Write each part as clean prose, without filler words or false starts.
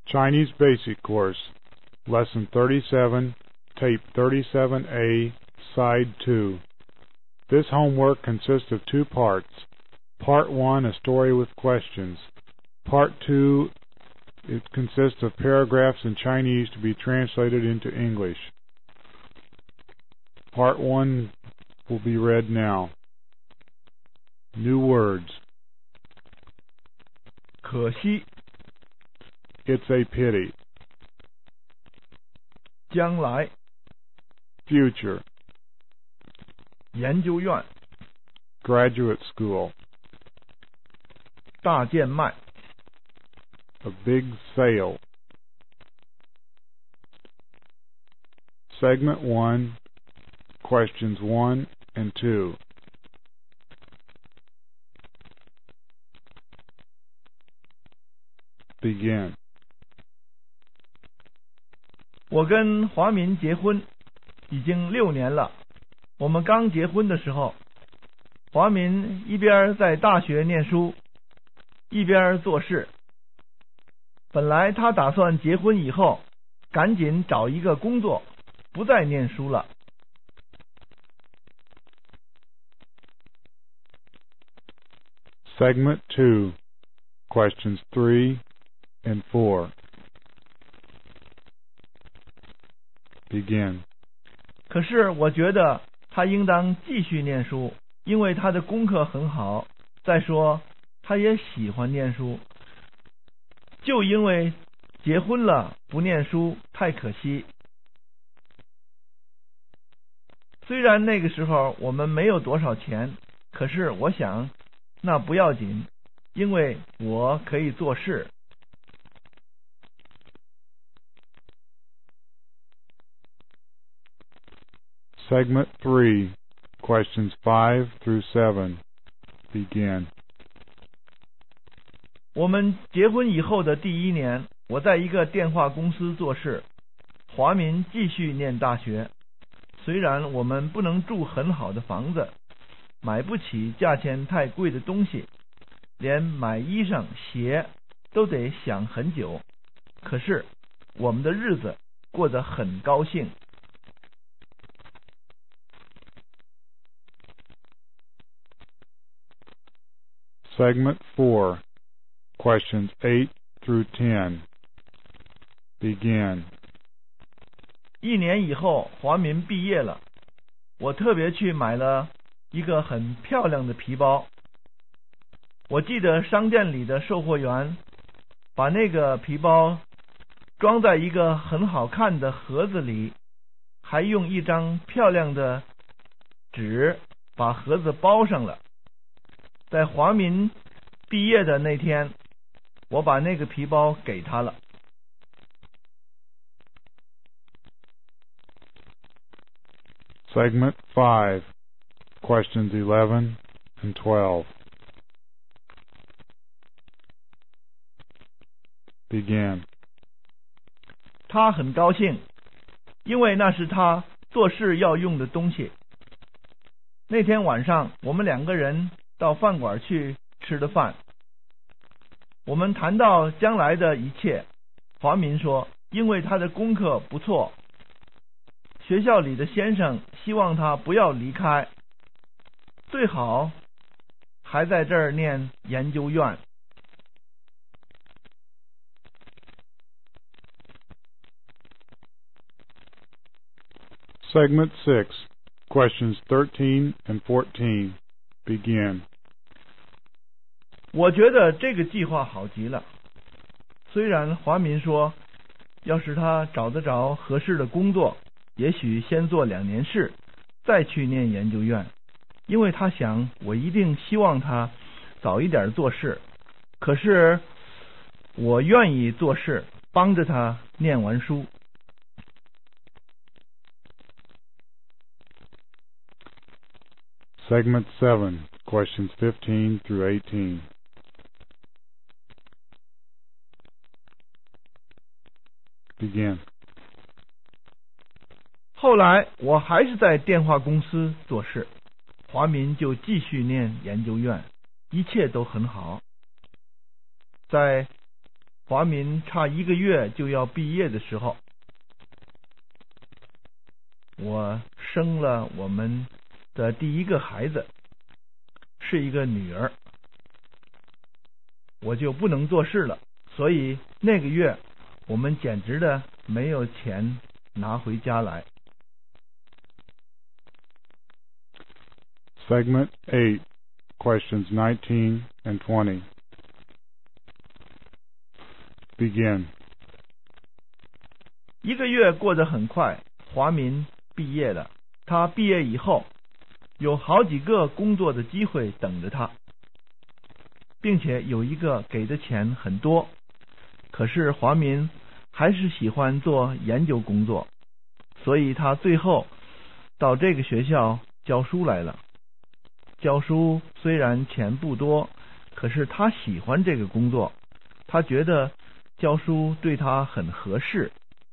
Chinese Basic Course, Lesson 37, Tape 37A, Side 2. This homework consists of two parts. Part 1, a story with questions. Part 2, it consists of paragraphs in Chinese to be translated into English. Part 1 will be read now. New words. 可惜 It's a pity. 将来 Future. 研究院 Graduate school. 大贱卖 A big sale. Segment 1, questions 1 and 2. Begin. 我跟华民结婚已经6年了。我们刚结婚的时候，华民一边在大学念书，一边做事。本来他打算结婚以后赶紧找一个工作，不再念书了。 Segment 2, questions 3 and 4. Begin. 可是我觉得他应当继续念书，因为他的功课很好。再说，他也喜欢念书。就因为结婚了不念书，太可惜。虽然那个时候我们没有多少钱，可是我想那不要紧，因为我可以做事。 Segment 3, questions 5 through 7. Begin. 我们结婚以后的第1年，我在一个电话公司做事，华民继续念大学。虽然我们不能住很好的房子，买不起价钱太贵的东西，连买衣裳鞋都得想很久，可是我们的日子过得很高兴。 Segment 4, questions 8 through 10. Begin. 1年以后，华民毕业了，我特别去买了一个很漂亮的皮包。我记得商店里的售货员把那个皮包装在一个很好看的盒子里，还用一张漂亮的纸把盒子包上了。在华民毕业的那天，我把那个皮包给他了。 Segment 5, questions 11 and 12. Begin. 他很高兴，因为那是他做事要用的东西。那天晚上，我们2个人到饭馆去吃的饭。我们谈到将来的一切。华民说，因为他的功课不错，学校里的先生希望他不要离开，最好还在这儿念研究院。 Segment 6, questions 13 and 14. Begin. 我觉得这个计划好极了。虽然华民说，要是他找得着合适的工作，也许先做2年事，再去念研究院，因为他想我一定希望他早一点做事。可是我愿意做事，帮着他念完书。 Segment 7, questions 15 through 18. Begin. 后来我还是在电话公司做事，华民就继续念研究院，一切都很好。在华民差1个月就要毕业的时候，我生了我们的第一个孩子，是一个女儿，我就不能做事了，所以那个月我们简直的没有钱拿回家来。 Segment 8, questions 19 and 20. Begin. 1个月过得很快，华民毕业了。他毕业以后，有好几个工作的机会等着他，并且有一个给的钱很多。可是华民还是喜欢做研究工作，所以他最后到这个学校教书来了。教书虽然钱不多，可是他喜欢这个工作，他觉得教书对他很合适。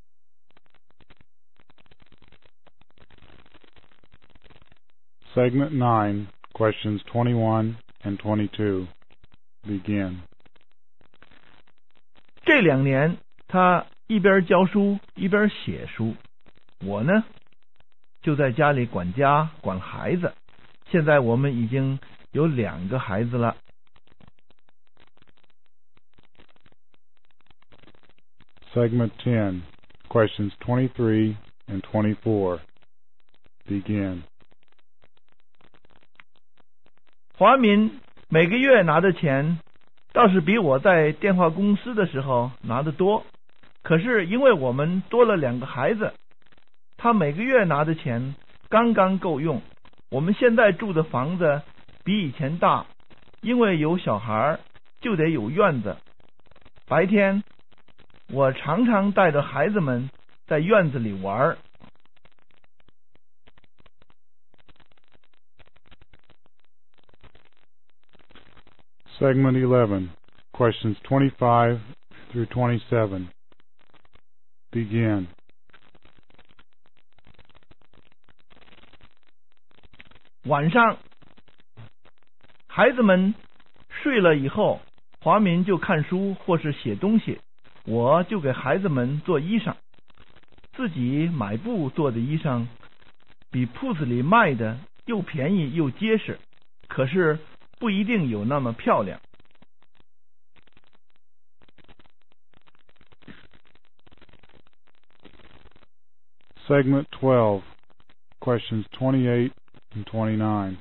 Segment 9, questions 21 and 22. Begin. 这2年他一边教书一边写书，我呢就在家里管家管孩子。现在我们已经有2个孩子了。 Segment 10, questions 23 and 24. Begin. 华民每个月拿的钱倒是比我在电话公司的时候拿的多，可是因为我们多了2个孩子，他每个月拿的钱刚刚够用。我们现在住的房子比以前大，因为有小孩就得有院子。白天我常常带着孩子们在院子里玩。 Segment 11, questions 25 through 27. Begin. 晚上孩子们睡了以后，华民就看书或是写东西，我就给孩子们做衣裳。自己买布做的衣裳比铺子里卖的又便宜又结实，可是不一定有那么漂亮。 Segment 12, questions 28 and 29.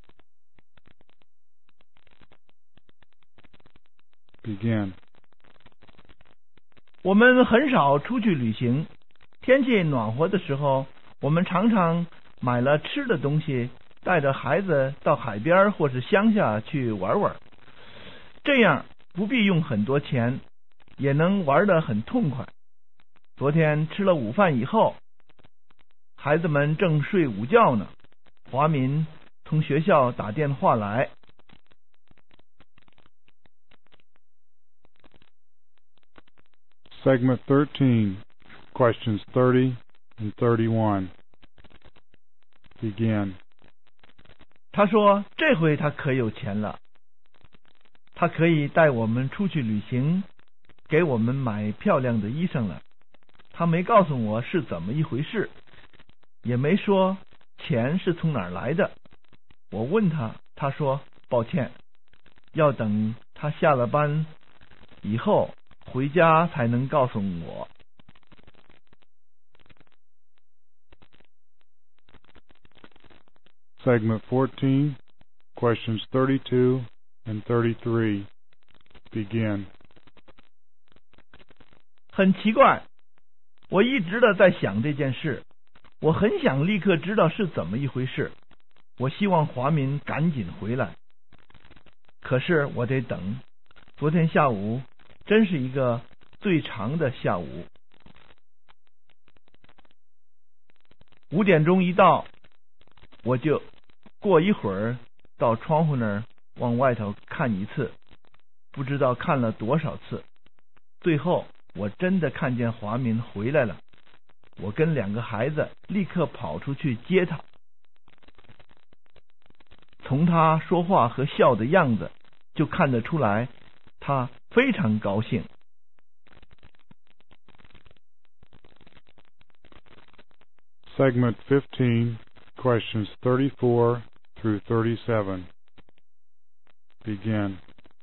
Begin. 我们很少出去旅行，天气暖和的时候，我们常常买了吃的东西，带着孩子到海边或是乡下去玩玩，这样不必用很多钱，也能玩得很痛快。昨天吃了午饭以后，孩子们正睡午觉呢，华民从学校打电话来。 Segment 13, questions 30 and 31. Begin. 他说这回他可有钱了，他可以带我们出去旅行，给我们买漂亮的衣裳了。他没告诉我是怎么一回事，也没说钱是从哪儿来的。我问他，他说抱歉，要等他下了班以后回家才能告诉我。 Segment 14, questions 32 and 33. Begin. 很奇怪，我一直的在想这件事，我很想立刻知道是怎么一回事。我希望华民赶紧回来，可是我得等。昨天下午真是一个最长的下午。5点钟一到，我就过一会儿到窗户那儿往外头看一次，不知道看了多少次。最后我真的看见华民回来了，我跟2个孩子立刻跑出去接他。从他说话和笑的样子就看得出来，他非常高兴。 Segment 15, questions 34 through 37. Begin.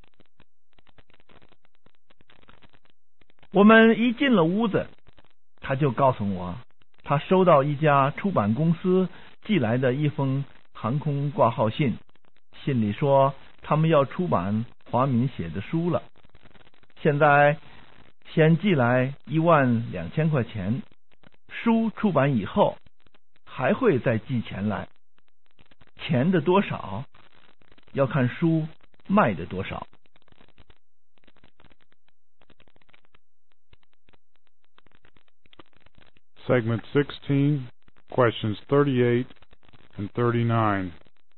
我们一进了屋子，他就告诉我，他收到一家出版公司寄来的一封航空挂号信，信里说他们要出版华民写的书了，现在先寄来12000块钱，书出版以后还会再寄钱来，钱的多少要看书卖的多少。 Segment 16, questions 38 and 39.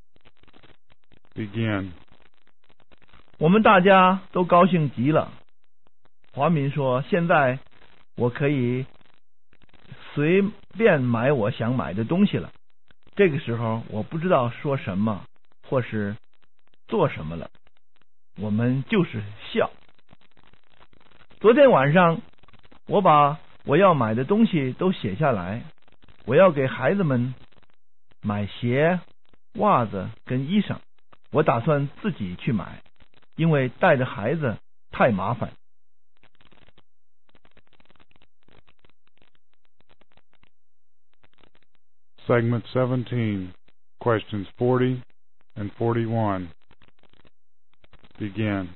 Begin. 我们大家都高兴极了。华民说，现在我可以随便买我想买的东西了。这个时候我不知道说什么或是做什么了，我们就是笑。昨天晚上我把我要买的东西都写下来，我要给孩子们买鞋、袜子跟衣裳，我打算自己去买，因为带着孩子太麻烦。 Segment 17, questions 40 and 41. Begin.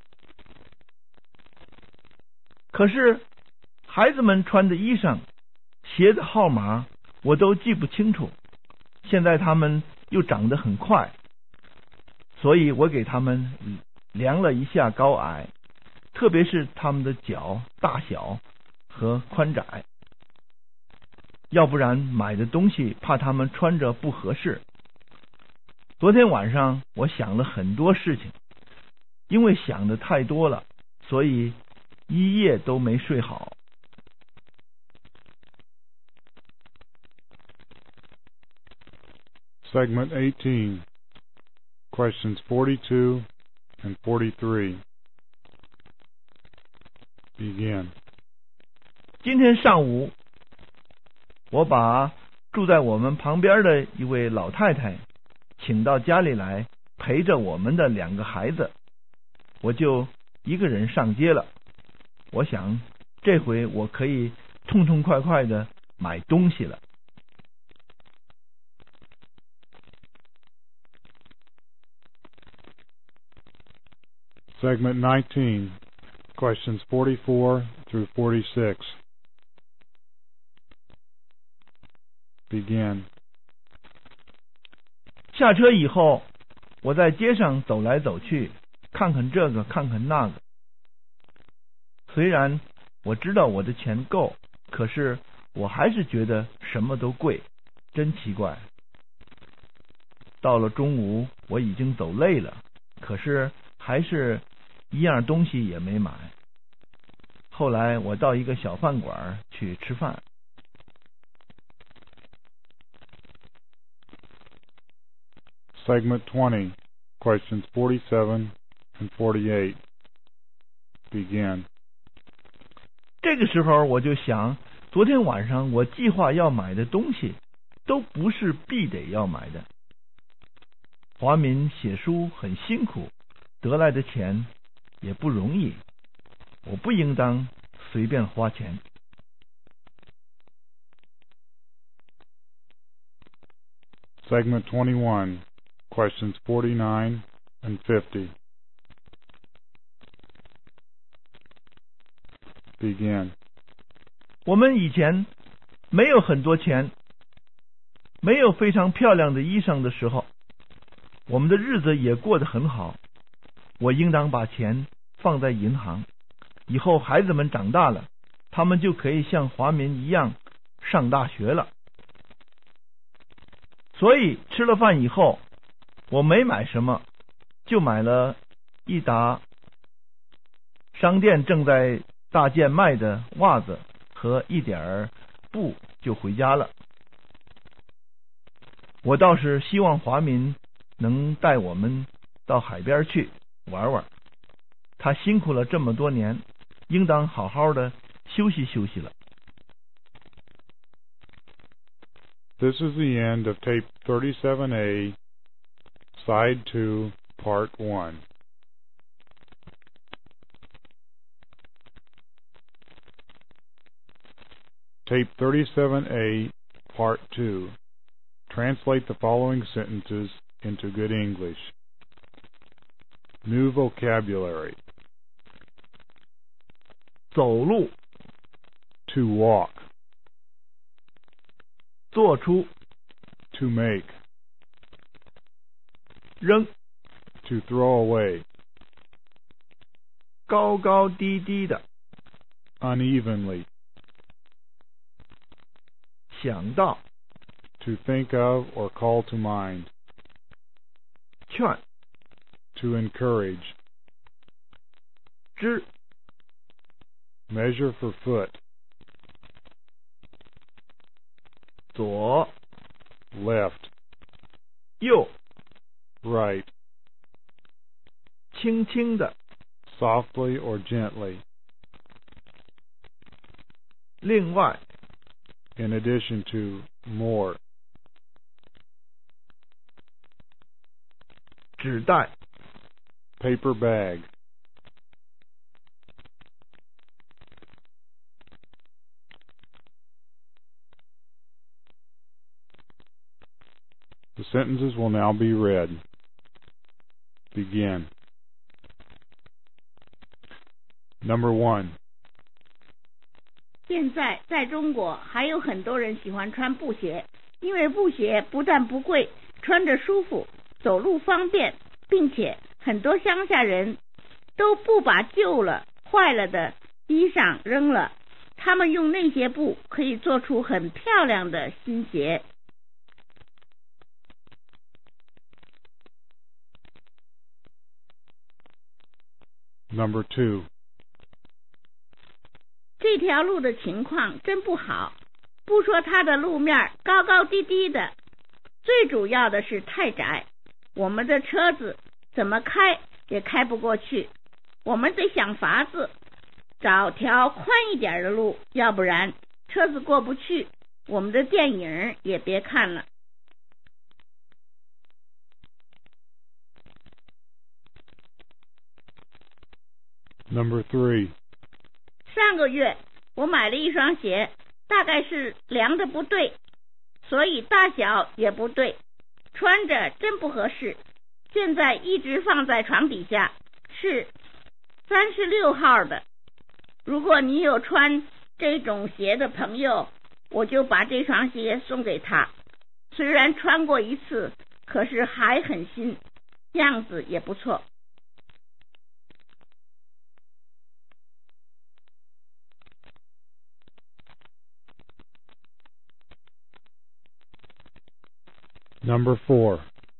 可是孩子们穿的衣裳、鞋的号码我都记不清楚，现在他们又长得很快，所以我给他们量了一下高矮，特别是他们的脚大小和宽窄，要不然买的东西怕他们穿着不合适。昨天晚上我想了很多事情，因为想的太多了，所以一夜都没睡好。 Segment 18, questions 42 and 43. Begin. 今天上午我把住在我们旁边的一位老太太请到家里来陪着我们的2个孩子，我就一个人上街了。我想这回我可以痛痛快快的买东西了。 Segment 19, questions 44 through 46. Begin. 下车以后，我在街上走来走去，看看这个看看那个。虽然我知道我的钱够，可是我还是觉得什么都贵，真奇怪。到了中午我已经走累了，可是还是一样东西也没买。后来我到一个小饭馆去吃饭。 Segment 20, questions 47 and 48. Begin. 这个时候我就想，昨天晚上我计划要买的东西都不是必得要买的。华民写书很辛苦，得来的钱也不容易，我不应当随便花钱。 Segment 21, questions 49 and 50. Begin. 我们以前没有很多钱，没有非常漂亮的衣裳的时候，我们的日子也过得很好。我应当把钱放在银行，以后孩子们长大了，他们就可以像华民一样上大学了。所以吃了饭以后，我没买什么，就买了一打商店正在大件卖的袜子和一点布，就回家了。我倒是希望华民能带我们到海边去玩玩，他辛苦了这么多年，应当好好的休息休息了。 This is the end of tape 37A, side 2, part 1. Tape 37A, part 2. Translate the following sentences into good English. New vocabulary. 走路 To walk. 做出 To make. 扔 To throw away. 高高低低的 Unevenly. 想到 To think of or call to mind. 劝 To encourage. 支 Measure for foot. 左 Left. 右 Right. 轻轻的 Softly or gently. 另外 In addition to, more. 纸袋 Paper bag. The sentences will now be read. Begin. Number 1. 现在在中国还有很多人喜欢穿布鞋，因为布鞋不但不贵，穿着舒服，走路方便，并且很多乡下人都不把旧了坏了的衣裳扔了，他们用那些布可以做出很漂亮的新鞋。 Number 2. 这条路的情况真不好，不说它的路面高高低低的，最主要的是太窄，我们的车子怎么开也开不过去，我们得想法子找条宽一点的路，要不然车子过不去，我们的电影也别看了。 Number 3. 上个月我买了一双鞋，大概是量的不对，所以大小也不对，穿着真不合适，现在一直放在床底下，是36号的。如果你有穿这种鞋的朋友，我就把这双鞋送给他，虽然穿过一次，可是还很新，样子也不错。 Number 4.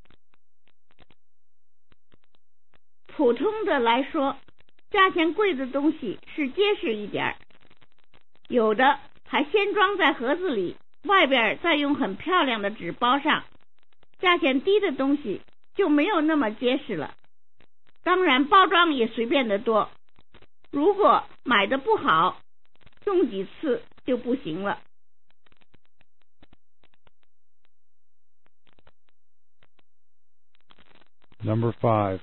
普通的来说，价钱贵的东西是结实一点，有的还先装在盒子里，外边再用很漂亮的纸包上，价钱低的东西就没有那么结实了，当然包装也随便的多，如果买的不好，用几次就不行了。 Number 5.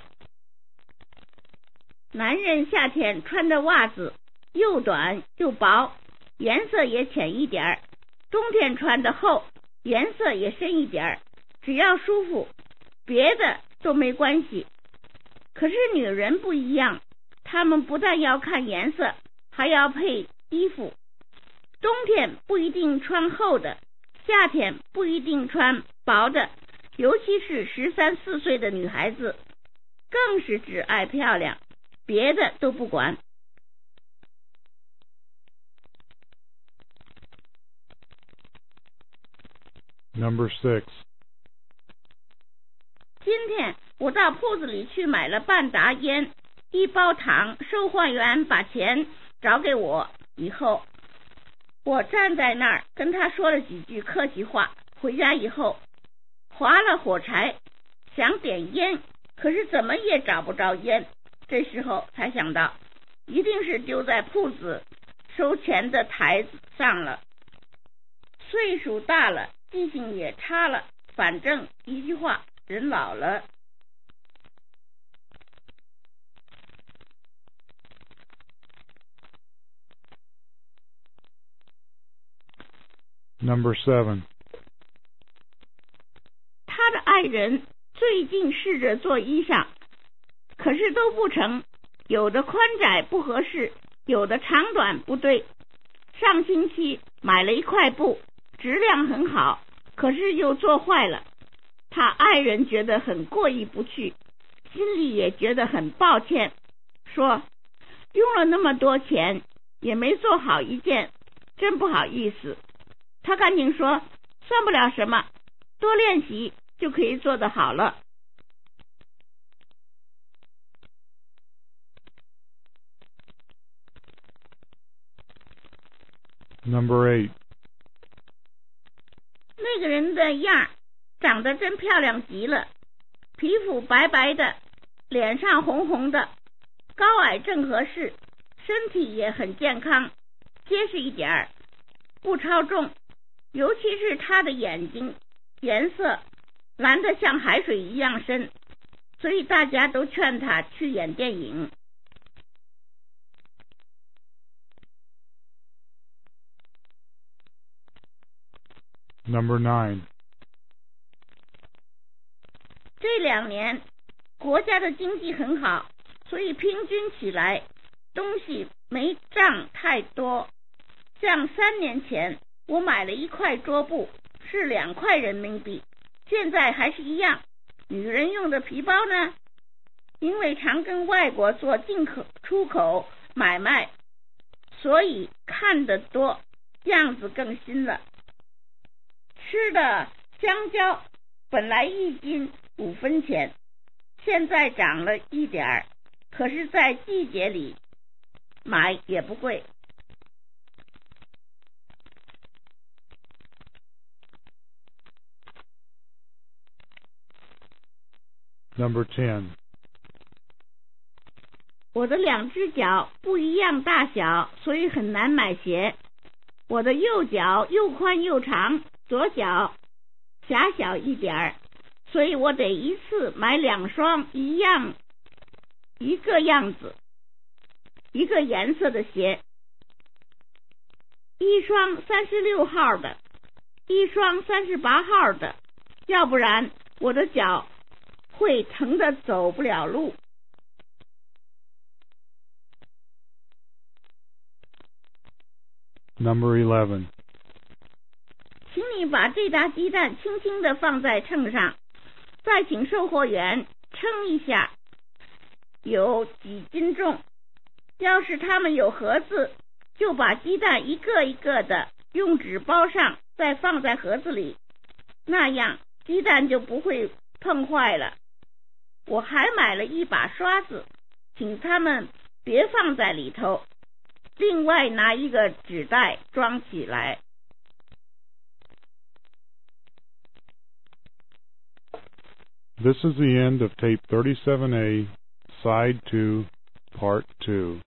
男人夏天穿的袜子又短又薄，颜色也浅一点，冬天穿的厚，颜色也深一点，只要舒服，别的都没关系。可是女人不一样，她们不但要看颜色，还要配衣服。冬天不一定穿厚的，夏天不一定穿薄的，尤其是13、14岁的女孩子，更是只爱漂亮，别的都不管。 Number 6. 今天我到铺子里去买了半打烟，一包糖，售货员把钱找给我以后，我站在那儿跟他说了几句客气话，回家以后划了火柴，想点烟，可是怎么也找不着烟，这时候才想到一定是丢在铺子收钱的台子上了。岁数大了， 记性也差了，反正一句话，人老了。 Number 7. 他的爱人最近试着做衣裳，可是都不成，有的宽窄不合适，有的长短不对。上星期买了一块布，质量很好，可是又做坏了。他爱人觉得很过意不去，心里也觉得很抱歉，说用了那么多钱也没做好一件，真不好意思。他赶紧说算不了什么，多练习就可以做得好了。 Number 8. 那个人的样长得真漂亮极了，皮肤白白的，脸上红红的，高矮正合适，身体也很健康，结实一点儿，不超重，尤其是他的眼睛颜色蓝得像海水一样深，所以大家都劝他去演电影。 Number 9. 这2年国家的经济很好，所以平均起来东西没涨太多。像3年前我买了一块桌布是2块人民币，现在还是一样。女人用的皮包呢，因为常跟外国做进口出口买卖，所以看得多，样子更新了。吃的香蕉本来1斤5分钱，现在涨了一点儿，可是在季节里买也不贵。 Number 10. 我的2只脚不一样大小，所以很难买鞋。我的右脚又宽又长，左脚狭小一点儿，所以我得一次买2双一个样子一个颜色的鞋，一双36号的，一双38号的，要不然我的脚会疼得走不了路。 Number 11. 请你把这打鸡蛋轻轻地放在秤上，再请售货员称一下有几斤重。要是他们有盒子，就把鸡蛋一个一个的用纸包上，再放在盒子里，那样鸡蛋就不会碰坏了。我还买了一把刷子，请他们别放在里头，另外拿一个纸袋装起来。 This is the end of tape 37A, side 2, part 2.